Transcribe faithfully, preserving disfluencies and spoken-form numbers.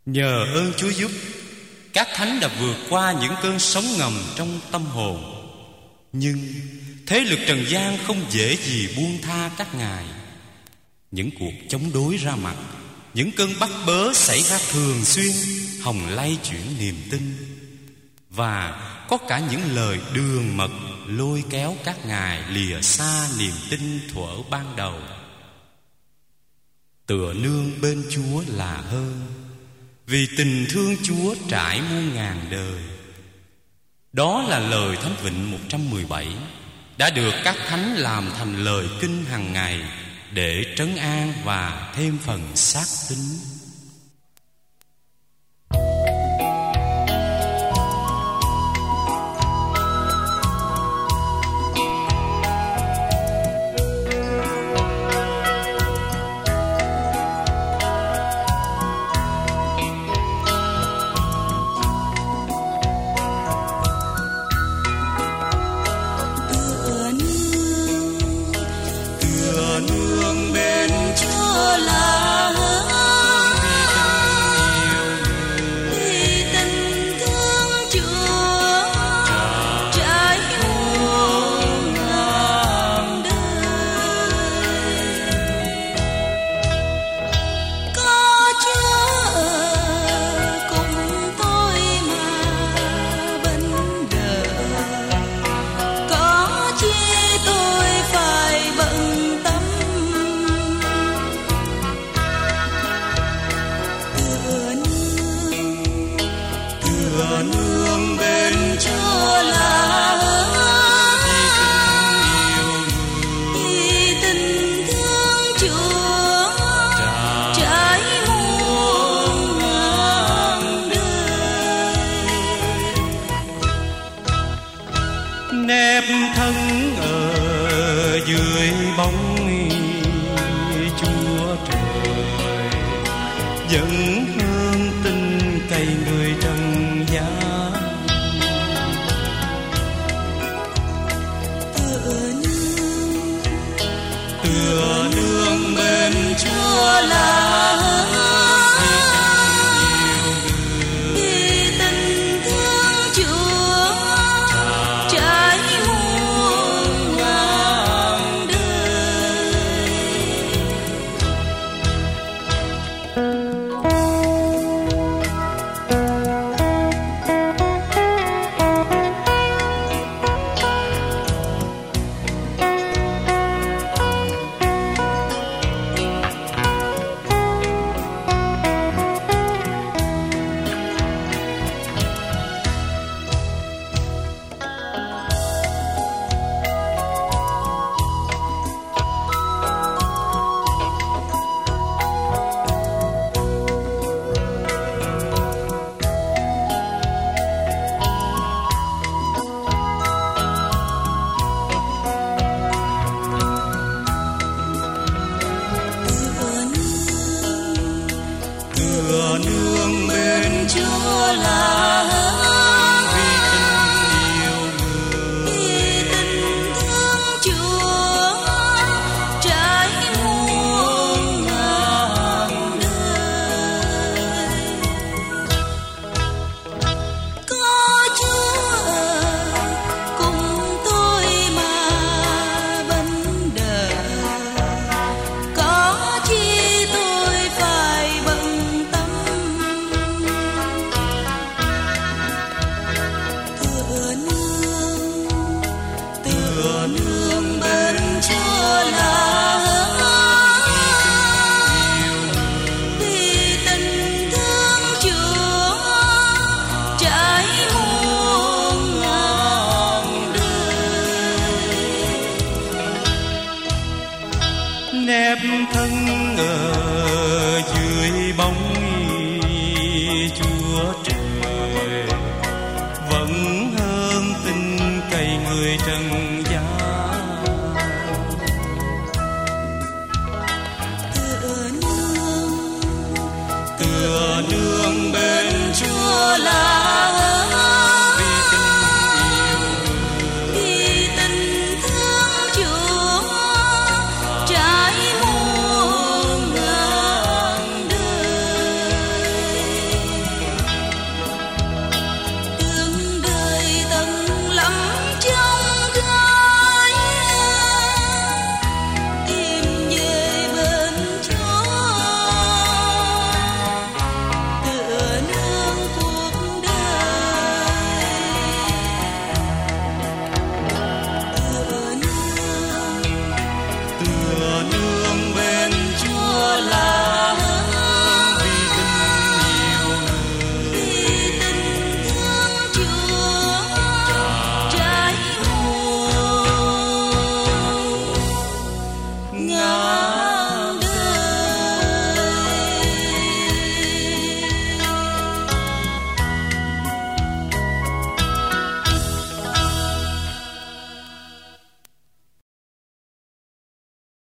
Nhờ ơn Chúa giúp, các thánh đã vượt qua những cơn sóng ngầm trong tâm hồn. Nhưng thế lực trần gian không dễ gì buông tha các ngài. Những cuộc chống đối ra mặt, những cơn bắt bớ xảy ra thường xuyên, hòng lay chuyển niềm tin. Và có cả những lời đường mật lôi kéo các ngài lìa xa niềm tin thuở ban đầu. Tựa nương bên Chúa là hơn, vì tình thương Chúa trải muôn ngàn đời. Đó là lời Thánh Vịnh một trăm mười bảy đã được các thánh làm thành lời kinh hàng ngày để trấn an và thêm phần xác tín. nếp thân ở dưới bóng Chúa trời, dẫn hương tinh cây người trần gian. Tựa nương, tựa nương bên Chúa là nương bên Chúa là vì tình yêu người, vì tình thương Chúa trải muôn ngàn đời. Có Chúa cùng tôi mà vẫn đời, có chi tôi phải bận tâm. Tựa nương bên Chúa là vì tình thương Chúa trải muôn ngàn đời. Nếp thân ở dưới bóng Chúa trời, vẫn hơn tình cây người trần gian. Tựa nương, tựa nương bên Chúa là